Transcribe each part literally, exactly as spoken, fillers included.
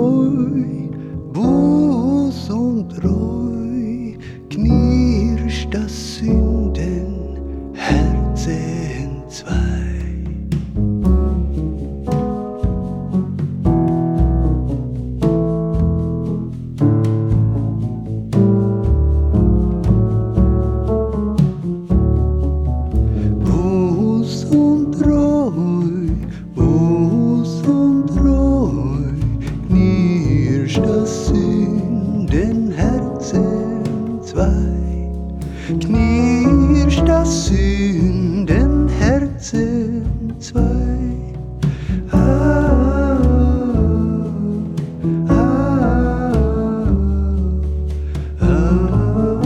Treu, Buß und Treu, knirscht das Sündenherz entzwei. Das Sündenherz entzwei, knirscht das Sündenherz entzwei. Ah, ah, ah, ah,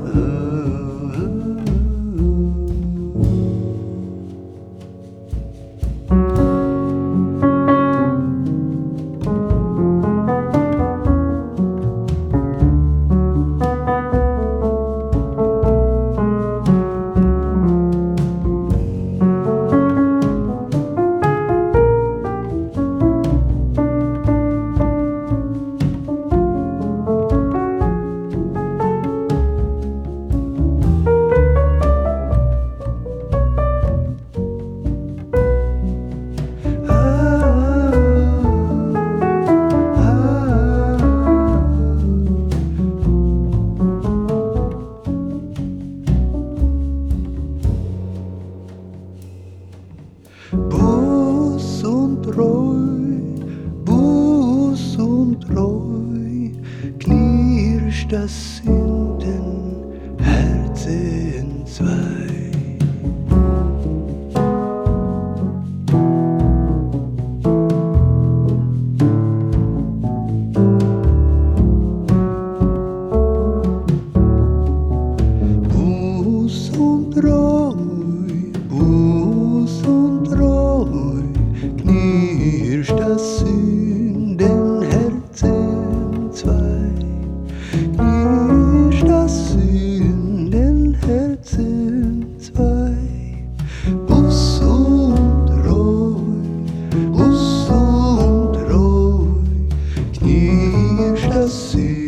Buß und Treu, Buß und Treu, knirscht das Sündenherz entzwei. Buß und Treu, Buß und Treu, knirscht das Sündenherz entzwei, knirscht das Sündenherz entzwei. Buß und Treu, Buß und Treu, knirscht das Sündenherz entzwei.